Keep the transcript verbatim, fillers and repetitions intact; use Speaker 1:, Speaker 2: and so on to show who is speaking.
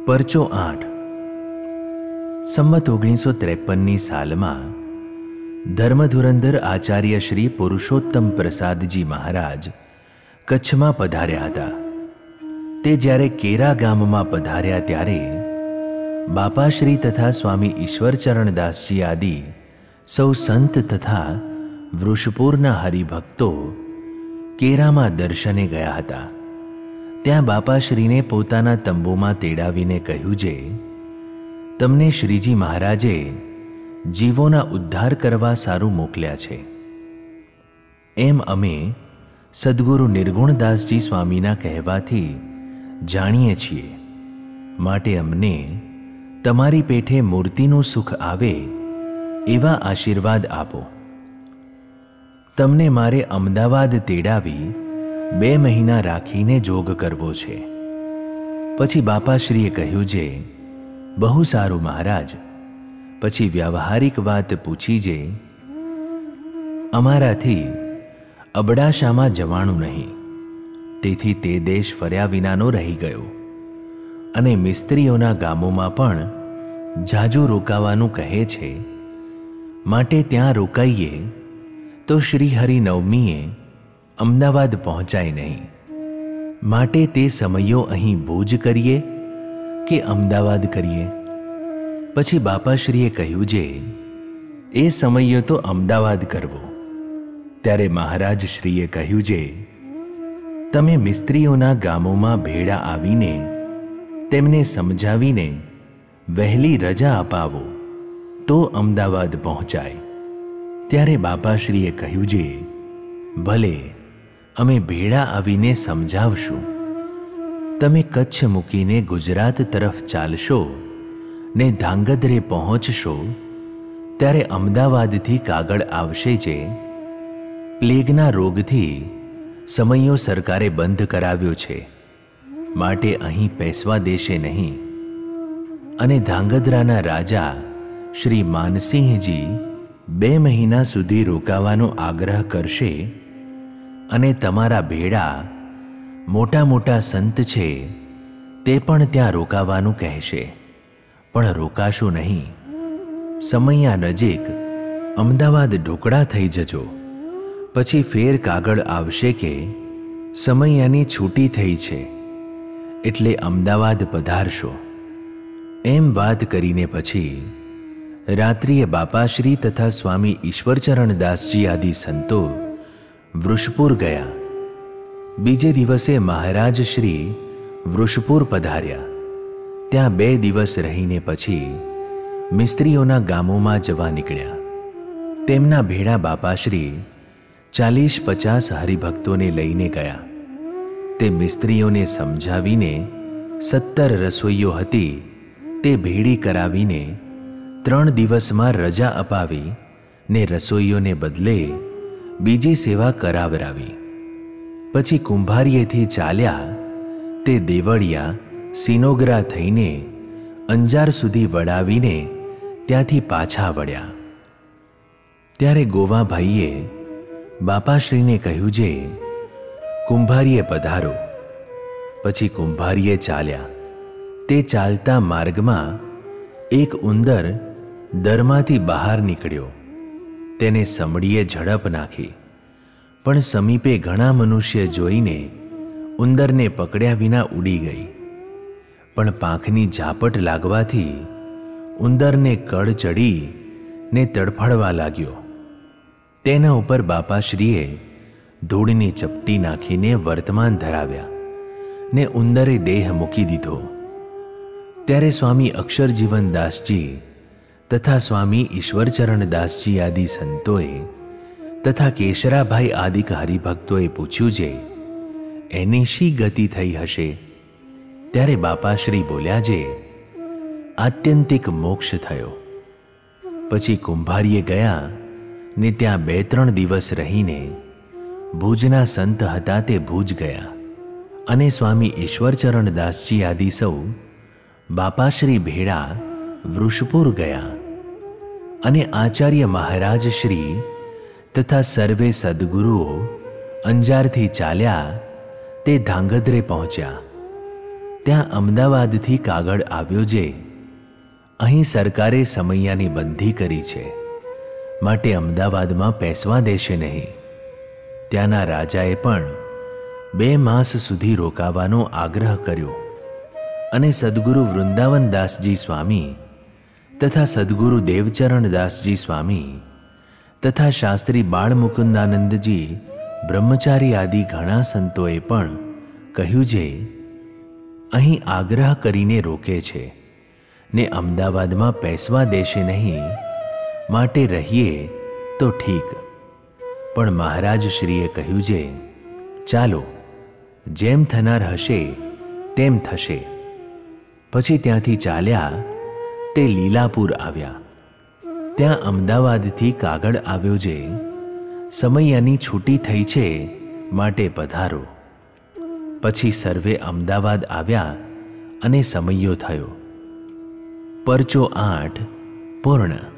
Speaker 1: પરચો આઠ. સંમત ઓગણીસો ત્રેપનની સાલમાં ધર્મધુરંધર આચાર્ય શ્રી પુરુષોત્તમ પ્રસાદજી મહારાજ કચ્છમાં પધાર્યા હતા. તે જ્યારે કેરા ગામમાં પધાર્યા ત્યારે બાપાશ્રી તથા સ્વામી ઈશ્વરચરણદાસજી આદિ સૌ સંત તથા વૃષપુરના હરિભક્તો કેરામાં દર્શને ગયા હતા. ત્યાં બાપાશ્રીને પોતાના તંબુમાં તેડાવીને કહ્યું છે, તમને શ્રીજી મહારાજે જીવોના ઉદ્ધાર કરવા સારું મોકલ્યા છે. એમ અમે સદ્ગુરુ નિર્ગુણદાસજી સ્વામીના કહેવાથી જાણીએ છીએ. માટે અમને તમારી પેઠે મૂર્તિનું સુખ આવે એવા આશીર્વાદ આપો. તમને મારે અમદાવાદ તેડાવી બે મહિના રાખીને જોગ કરવો છે. પછી બાપાશ્રીએ કહ્યું છે, બહુ સારું મહારાજ. પછી વ્યાવહારિક વાત પૂછી છે, અમારાથી અબડાસામાં જવાનું નહીં, તેથી તે દેશ ફર્યા વિનાનો રહી ગયો અને મિસ્ત્રીઓના ગામોમાં પણ જાજુ રોકાવાનું કહે છે. માટે ત્યાં રોકાઈએ તો શ્રીહરિ નવમીએ અમદાવાદ પહોંચાય નહીં. માટે તે સમયો અહીં ભુજ કરીએ કે અમદાવાદ કરીએ? પછી બાપાશ્રીએ કહ્યું છે, એ સમયો તો અમદાવાદ કરવો. ત્યારે મહારાજ શ્રીએ કહ્યું છે, તમે મિસ્ત્રીઓના ગામોમાં ભેળા આવીને તેમને સમજાવીને વહેલી રજા અપાવો તો અમદાવાદ પહોંચાય. ત્યારે બાપાશ્રીએ કહ્યું છે, ભલે, અમે ભેળા આવીને સમજાવશું. તમે કચ્છ મૂકીને ગુજરાત તરફ ચાલશો ને ધાંગધ્રે પહોંચશો ત્યારે અમદાવાદથી કાગળ આવશે જે પ્લેગના રોગથી સમયો સરકારે બંધ કરાવ્યો છે, માટે અહીં પેસવા દેશે નહીં. અને ધાંગધ્રાના રાજા શ્રી માનસિંહજી બે મહિના સુધી રોકાવાનો આગ્રહ કરશે અને તમારા ભેળા મોટા મોટા સંત છે તે પણ ત્યાં રોકાવાનું કહેશે, પણ રોકાશું નહીં. સમયા નજીક અમદાવાદ ઢોકળા થઈ જજો. પછી ફેર કાગળ આવશે કે સમયાની છૂટી થઈ છે એટલે અમદાવાદ પધારશો. એમ વાત કરીને પછી રાત્રિએ બાપાશ્રી તથા સ્વામી ઈશ્વરચરણદાસજી આદિ સંતો વૃષપુર ગયા. બીજે દિવસે મહારાજ શ્રી વૃષપુર પધાર્યા. ત્યાં બે દિવસ રહીને પછી મિસ્ત્રીઓના ગામોમાં જવા નીકળ્યા. તેમના ભેળા બાપાશ્રી ચાલીસ પચાસ હરિભક્તોને લઈને ગયા. તે મિસ્ત્રીઓને સમજાવીને સત્તર રસોઈઓ હતી તે ભેળી કરાવીને ત્રણ દિવસમાં રજા અપાવી ને રસોઈઓને બદલે બીજી સેવા કરાવરાવી. પછી કુંભારીએથી ચાલ્યા તે દેવળિયા સિનોગરા થઈને અંજાર સુધી વડાવીને ત્યાંથી પાછા વળ્યા. ત્યારે ગોવાભાઈએ બાપાશ્રીને કહ્યું છે, કુંભારીએ પધારો. પછી કુંભારીએ ચાલ્યા. તે ચાલતા માર્ગમાં એક ઉંદર દરમાંથી બહાર નીકળ્યો. તેને સમડીએ ઝડપ નાખી, પણ સમીપે ઘણા મનુષ્ય જોઈને ઉંદરને પકડ્યા વિના ઉડી ગઈ. પણ પાંખની ઝાપટ લાગવાથી ઉંદરને કળ ચડી ને તડફડવા લાગ્યો. તેના ઉપર બાપાશ્રીએ ધૂળની ચપટી નાખીને વર્તમાન ધરાવ્યા ને ઉંદરે દેહ મૂકી દીધો. ત્યારે સ્વામી અક્ષરજીવનદાસજી તથા સ્વામી ઈશ્વરચરણદાસજી આદિ સંતોએ તથા કેશરાભાઈ આદિક હરિભક્તોએ પૂછ્યું છે, એની શી ગતિ થઈ હશે? ત્યારે બાપાશ્રી બોલ્યા છે, આત્યંતિક મોક્ષ થયો. પછી કુંભારીએ ગયા ને ત્યાં બે ત્રણ દિવસ રહીને ભુજના સંત હતા તે ભુજ ગયા અને સ્વામી ઈશ્વરચરણદાસજી આદિ સૌ બાપાશ્રી ભેળા વૃષપુર ગયા. અને આચાર્ય મહારાજ શ્રી તથા સર્વે સદ્ગુરુઓ અંજારથી ચાલ્યા તે ધાંગધ્રે પહોંચ્યા. ત્યાં અમદાવાદથી કાગળ આવ્યો જે અહીં સરકારે સમૈયાની બંધી કરી છે, માટે અમદાવાદમાં પેસવા દેશે નહીં. ત્યાંના રાજાએ પણ બે માસ સુધી રોકાવાનો આગ્રહ કર્યો અને સદ્ગુરુ વૃંદાવનદાસજી સ્વામી તથા સદ્ગુરુ દેવચરણદાસજી સ્વામી તથા શાસ્ત્રી બાળમુકુંદાનંદજી બ્રહ્મચારી આદિ ઘણા સંતોએ પણ કહ્યું છે, અહીં આગ્રહ કરીને રોકે છે ને અમદાવાદમાં પેસવા દેશે નહીં, માટે રહીએ તો ઠીક. પણ મહારાજ શ્રીએ કહ્યું છે, ચાલો જેમ થનાર હશે તેમ થશે. પછી ત્યાંથી ચાલ્યા તે લીલાપુર આવ્યા. ત્યાં અમદાવાદથી કાગળ આવ્યો છે, સમૈયાની છૂટી થઈ છે, માટે પધારો. પછી સર્વે અમદાવાદ આવ્યા અને સમૈયો થયો. પરચો આઠ પૂર્ણ.